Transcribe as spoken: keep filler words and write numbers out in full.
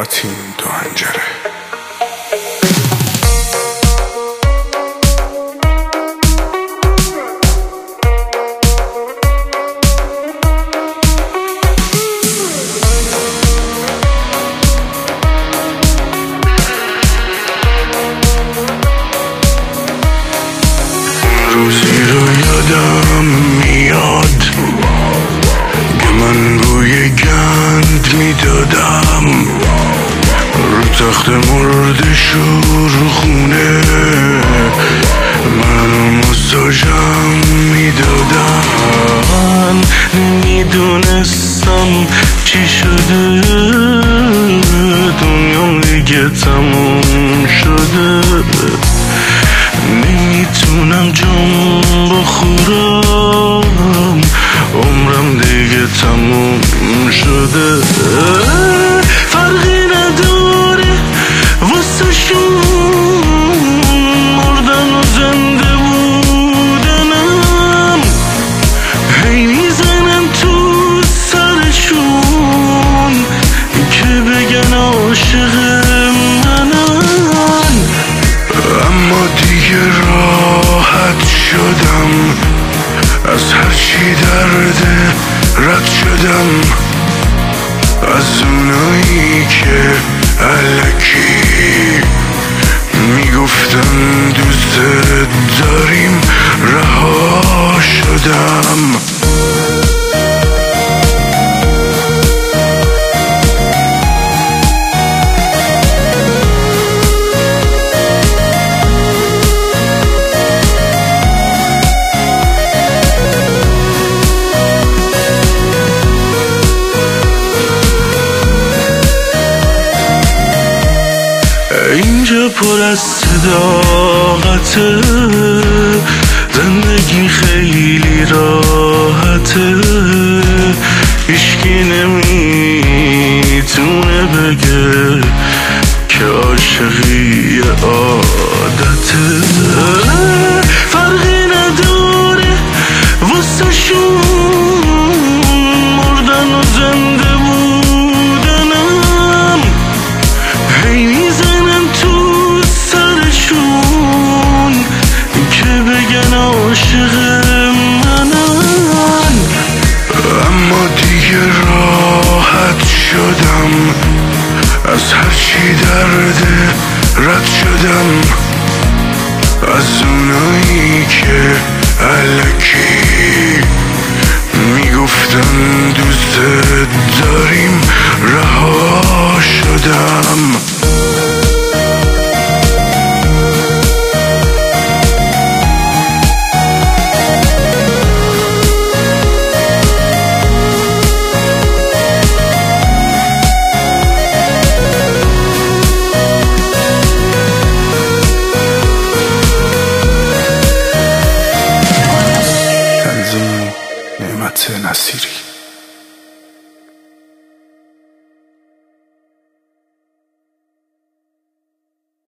آتین دو هنجره. روزی رو یادم میاد که من بوی گند میدادم رو تخت مرد شورخونه، منو ماساژم میدادن. نمیدونستم چی شده، دنیام دیگه تموم شده. نمیتونم جام بخورم، عمرم دیگه تموم شده. فرقی نداره واسه شون مردن و زنده بودنم، هی میزنم تو سرشون که بگن عاشق منن. اما دیگه راحت شدم، از هرچی درده رد شدم، از اونایی که الکی میگفتن دوست داریم رها شدم. اینجا پر از صداقته، زندگی خیلی راحته، هیچکی نمیتونه بگه که عاشقی عادته. فرقی نداره واسه شون مردن و زنده بودنم، هی میزنم تو سرشون که بگن عاشق منن. اما دیگه راحت شدم، از هرچی درده رد شدم، از اونایی که الکی میگفتن دوست داریم رها شدم. نعمت نصیری.